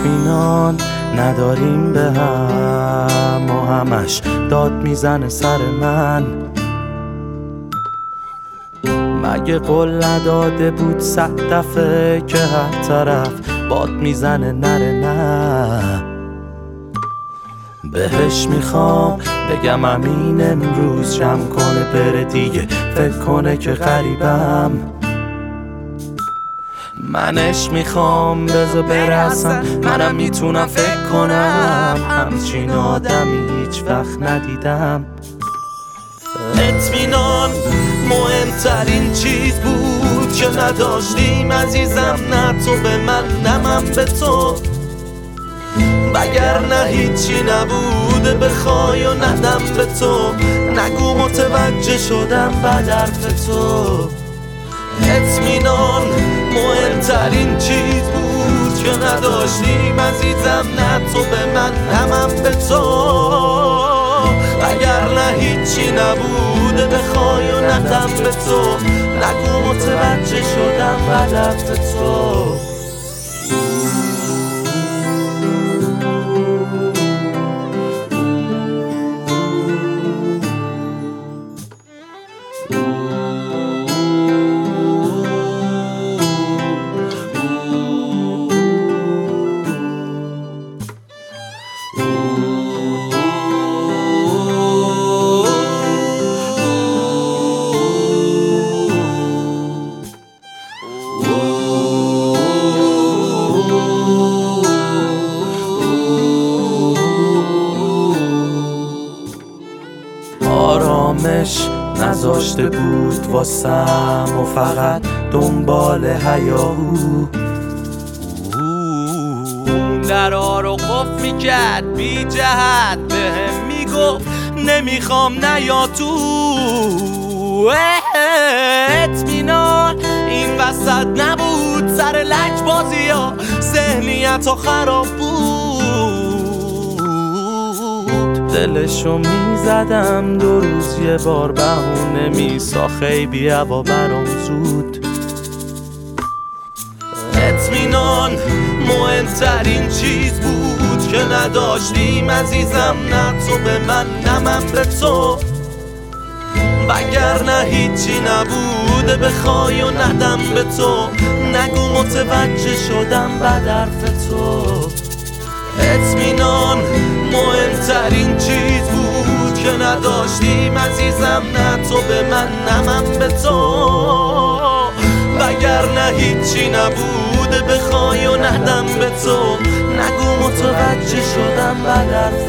اطمینان نداریم به هم و همش داد میزنه سر من. مگه قول نداده بود 100 دفعه که هر طرف باد میزنه نره نه؟ بهش میخوام بگم امین امروز جمع کنه بره دیگه، فکر کنه که غریبم. منش میخوام بذار برسم، منم میتونم فکر کنم همچین آدمی هیچ وقت ندیدم. اطمینان مهمترین چیز بود که نداشتیم عزیزم، نه تو به من نه من به تو، وگرنه هیچی نبوده بخوای و ندم به تو. نگو متوجه شدم بعد حرف تو. اطمینان مهمترین چیز بود که نداشتیم عزیزم، نه تو به من نه من به تو، وگرنه هیچی نبوده بخوای و ندم به تو. نگو متوجه شدم بعد حرف تو. آرامش نذاشته بود واسم و فقط دنبال هیاهو درها رو قفل میکرد بی جهت بهم میگفت نمیخوام نیا تو. اطمینان این وسط نبود سر لجبازی ها، ذهنیت ها خراب بود. دلشو میزدم 2 روز یه بار بهونه میسا خیلی هوا برام زود. اطمینان مهمترین چیز بود که نداشتیم عزیزم، نه تو به من نه من به تو، وگرنه هیچی نبوده بخوای و ندم به تو. نگو متوجه شدم بعد حرف تو. اطمینان مهمترین چیز بود که نداشتیم عزیزم، نه تو به من نه من به تو، وگرنه هیچی نبوده بخوای و ندم به تو. نگو متوجه شدم بعد حرف